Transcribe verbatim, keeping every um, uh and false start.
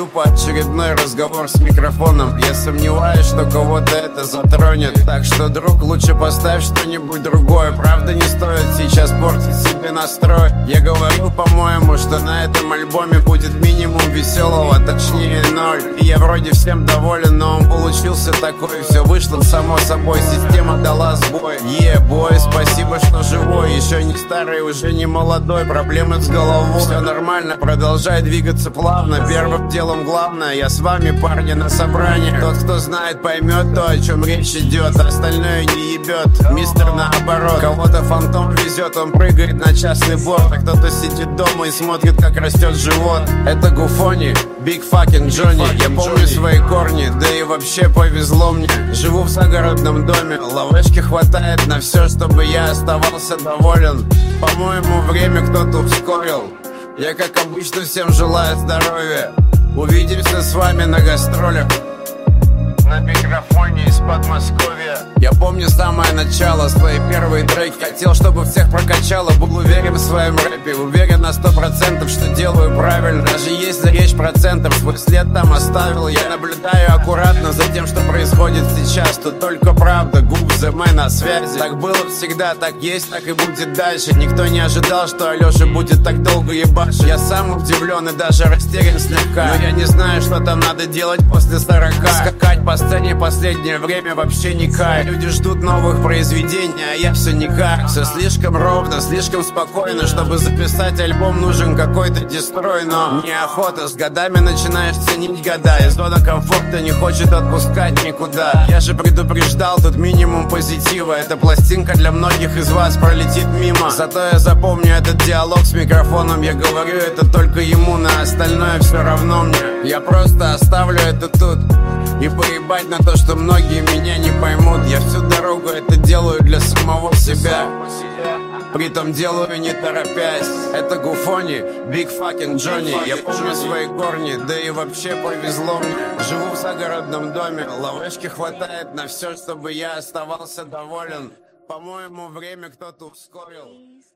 тупо очередной разговор с микрофоном. Я сомневаюсь, что кого-то это затронет. Так что, друг, лучше поставь что-нибудь другое. Правда, не стоит сейчас портить себе настрой. Я говорил, по-моему, что на этом альбоме будет минимум веселого, точнее ноль. И я вроде всем доволен, но он получился такой. Все вышло само собой, система дала сбой. Е, бой, спасибо, что живой. Еще не старый, уже не молодой. Проблемы с головой, все нормально, продолжай двигаться плавно. Первым делом главное, я с вами, парни, на собрании. Тот, кто знает, поймет то, о чем речь идет. Остальное не ебет, мистер наоборот. Кого-то фантом везет, он прыгает на частный борт. А кто-то сидит дома и смотрит, как растет живот. Это Гуфони, Big Fucking Johnny. Я помню свои корни, да и вообще повезло мне. Живу в загородном доме, лавочки хватает на все, чтобы я оставался доволен. По-моему, время кто-то ускорил. Я, как обычно, всем желаю здоровья. Увидимся с вами на гастролях. На микрофоне из Подмосковья. Я помню самое начало, свои первые треки. Хотел, чтобы всех прокачало, был уверен в своем рэпе. Уверен на сто процентов, что делаю правильно. Даже если речь процентов, свой след там оставил. Я наблюдаю аккуратно за тем, что происходит сейчас. Тут только правда, губ зе мэ на связи. Так было всегда, так есть, так и будет дальше. Никто не ожидал, что Алёша будет так долго ебашить. Я сам удивлен и даже растерян слегка. Но я не знаю, что там надо делать после сорока. Скакать по сцене последнее время вообще не кайф. Люди ждут новых произведений, а я все никак. Все слишком ровно, слишком спокойно. Чтобы записать альбом, нужен какой-то дестрой. Но неохота, с годами начинаешь ценить года. И зона комфорта не хочет отпускать никуда. Я же предупреждал, тут минимум позитива. Эта пластинка для многих из вас пролетит мимо. Зато я запомню этот диалог с микрофоном. Я говорю это только ему, на остальное все равно мне. Я просто оставлю это тут и поебать на то, что многие меня не поймут. Я всю дорогу это делаю для самого себя, притом делаю не торопясь. Это Гуфони, Big Fucking Johnny. Я помню свои корни, да и вообще повезло мне. Живу в загородном доме, лавочки хватает на все, чтобы я оставался доволен. По-моему, время кто-то ускорил.